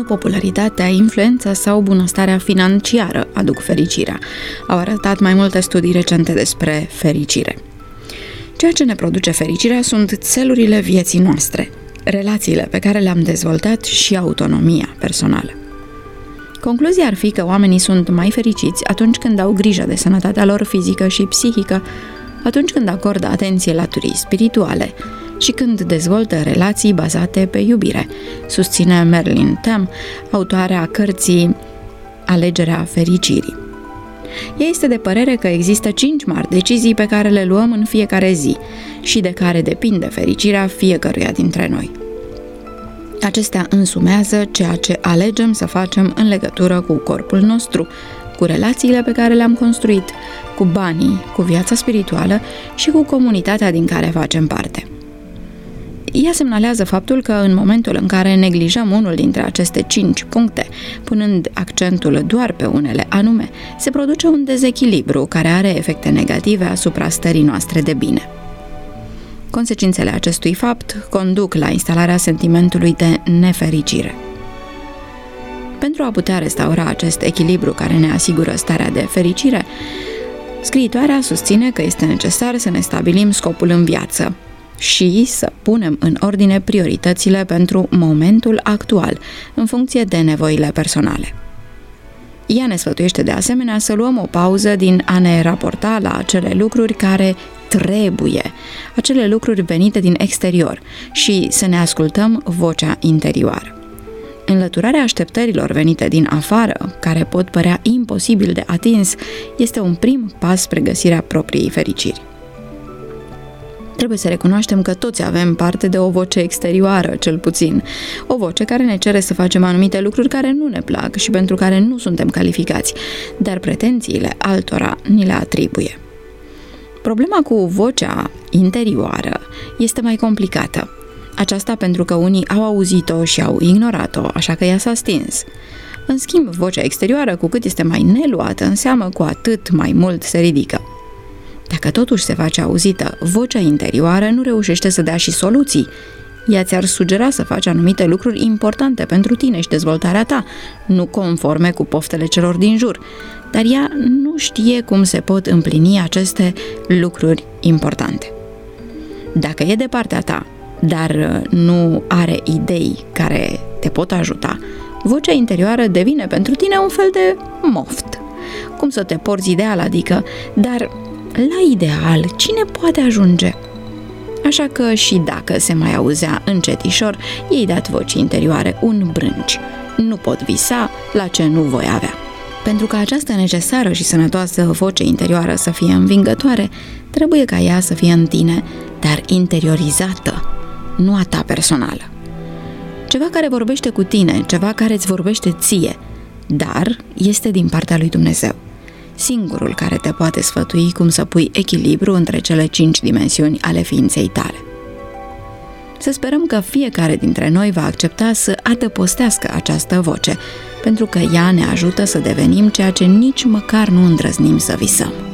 Popularitatea, influența sau bunăstarea financiară aduc fericirea. Au arătat mai multe studii recente despre fericire. Ceea ce ne produce fericirea sunt țelurile vieții noastre, relațiile pe care le-am dezvoltat și autonomia personală. Concluzia ar fi că oamenii sunt mai fericiți atunci când au grijă de sănătatea lor fizică și psihică, atunci când acordă atenție laturii spirituale și când dezvoltă relații bazate pe iubire, susține Marilyn Tam, autoarea cărții Alegerea fericirii. Ea este de părere că există 5 mari decizii pe care le luăm în fiecare zi și de care depinde fericirea fiecăruia dintre noi. Acestea însumează ceea ce alegem să facem în legătură cu corpul nostru, cu relațiile pe care le-am construit, cu banii, cu viața spirituală și cu comunitatea din care facem parte. Ea semnalează faptul că în momentul în care neglijăm unul dintre aceste 5 puncte, punând accentul doar pe unele anume, se produce un dezechilibru care are efecte negative asupra stării noastre de bine. Consecințele acestui fapt conduc la instalarea sentimentului de nefericire. Pentru a putea restaura acest echilibru care ne asigură starea de fericire, scriitoarea susține că este necesar să ne stabilim scopul în viață și să punem în ordine prioritățile pentru momentul actual, în funcție de nevoile personale. Ea ne sfătuiește de asemenea să luăm o pauză din a ne raporta la acele lucruri care trebuie, acele lucruri venite din exterior și să ne ascultăm vocea interioară. Înlăturarea așteptărilor venite din afară, care pot părea imposibil de atins, este un prim pas spre găsirea propriei fericiri. Trebuie să recunoaștem că toți avem parte de o voce exterioară, cel puțin. O voce care ne cere să facem anumite lucruri care nu ne plac și pentru care nu suntem calificați, dar pretențiile altora ni le atribuie. Problema cu vocea interioară este mai complicată. Aceasta pentru că unii au auzit-o și au ignorat-o, așa că ea s-a stins. În schimb, vocea exterioară, cu cât este mai neluată în seamă, cu atât mai mult se ridică. Dacă totuși se face auzită, vocea interioară nu reușește să dea și soluții. Ea ți-ar sugera să faci anumite lucruri importante pentru tine și dezvoltarea ta, nu conforme cu poftele celor din jur, dar ea nu știe cum se pot împlini aceste lucruri importante. Dacă e de partea ta, dar nu are idei care te pot ajuta, vocea interioară devine pentru tine un fel de moft. Cum să te porți ideal, adică, dar la ideal, cine poate ajunge? Așa că și dacă se mai auzea încetișor, ei dat vocii interioare un brânci. Nu pot visa la ce nu voi avea. Pentru ca această necesară și sănătoasă voce interioară să fie învingătoare, trebuie ca ea să fie în tine, dar interiorizată, nu a ta personală. Ceva care vorbește cu tine, ceva care îți vorbește ție, dar este din partea lui Dumnezeu. Singurul care te poate sfătui cum să pui echilibru între cele 5 dimensiuni ale ființei tale. Să sperăm că fiecare dintre noi va accepta să adăpostească această voce, pentru că ea ne ajută să devenim ceea ce nici măcar nu îndrăznim să visăm.